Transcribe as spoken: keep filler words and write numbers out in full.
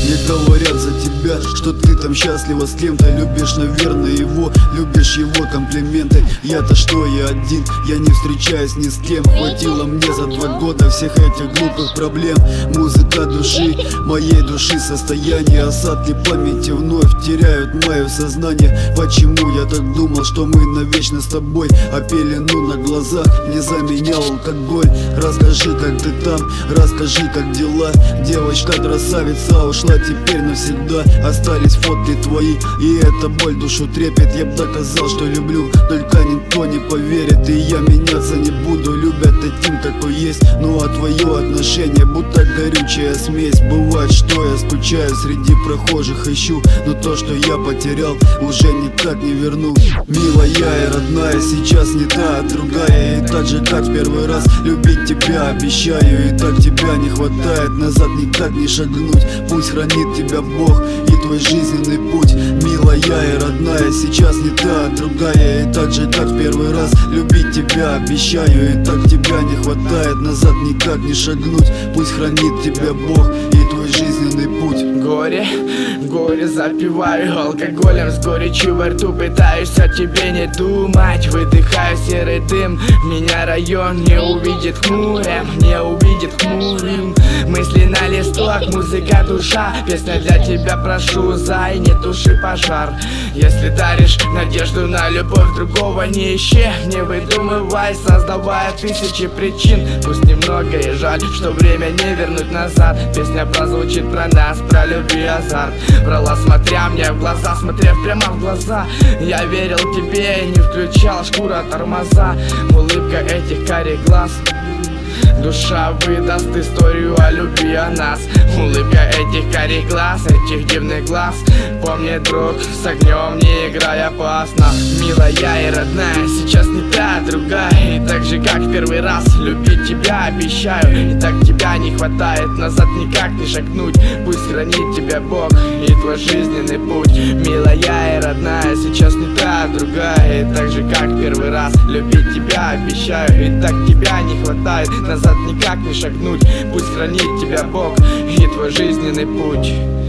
Мне говорят за тебя, что ты там счастлива с кем-то. Любишь, наверное, его, любишь его комплименты. Я-то что, я один, я не встречаюсь ни с кем. Хватило мне за два года всех этих глупых проблем. Музыка души, моей души состояние. Осадки памяти вновь теряют мое сознание. Почему я так думал, что мы навечно с тобой? А пелену на глазах не заменял алкоголь. Расскажи, как ты там, расскажи, как дела. Девочка-красавица ушла теперь навсегда. Остались фотки твои, и эта боль душу трепет. Я б доказал, что люблю, только никто не поверит. И я меняться не буду, любят таким, какой есть. Ну а твое отношение будто горючая смесь. Бывает, что я скучаю, среди прохожих ищу, но то, что я потерял, уже никак не верну. Милая и родная, сейчас не та, а другая. И так же, как в первый раз, любить тебя обещаю. И так тебя не хватает, назад никак не шагнуть. Пусть хранит тебя Бог и твой жизненный путь. Милая и родная, сейчас не та, а другая. И так же, как в первый раз, любить тебя обещаю. И так тебя не хватает, назад никак не шагнуть. Пусть хранит тебя Бог и твой жизненный путь. Горе, горе запиваю алкоголем, с горечью во рту пытаюсь о тебе не думать. Выдыхаю серый дым, меня район не увидит хмурым, не увидит хмурым. Мысли на листок, музыка душа, песня для тебя, прошу, зай, не туши пожар. Если даришь надежду на любовь, другого не ищи, не выдумывай, создавая тысячи причин. Пусть немного и жаль, что время не вернуть назад. Песня прозвучит про нас, про любовь и азарт. Врала, смотря мне в глаза, смотрев прямо в глаза. Я верил тебе и не включал шкура тормоза. Улыбка этих карих глаз, душа выдаст историю о любви о нас. Улыбка этих карих глаз, этих дивных глаз. Помни, друг, с огнем не играй опасно. Милая и родная, сейчас не та, а другая. И так же, как в первый раз, любить тебя обещаю. И так тебя не хватает, назад никак не шагнуть. Пусть хранит тебя Бог и твой жизненный путь. Милая и родная, сейчас не та, а другая. И так же, как в первый раз, любить тебя обещаю. И так тебя не хватает, назад никак не шагнуть. Пусть хранит тебя Бог и твой жизненный путь.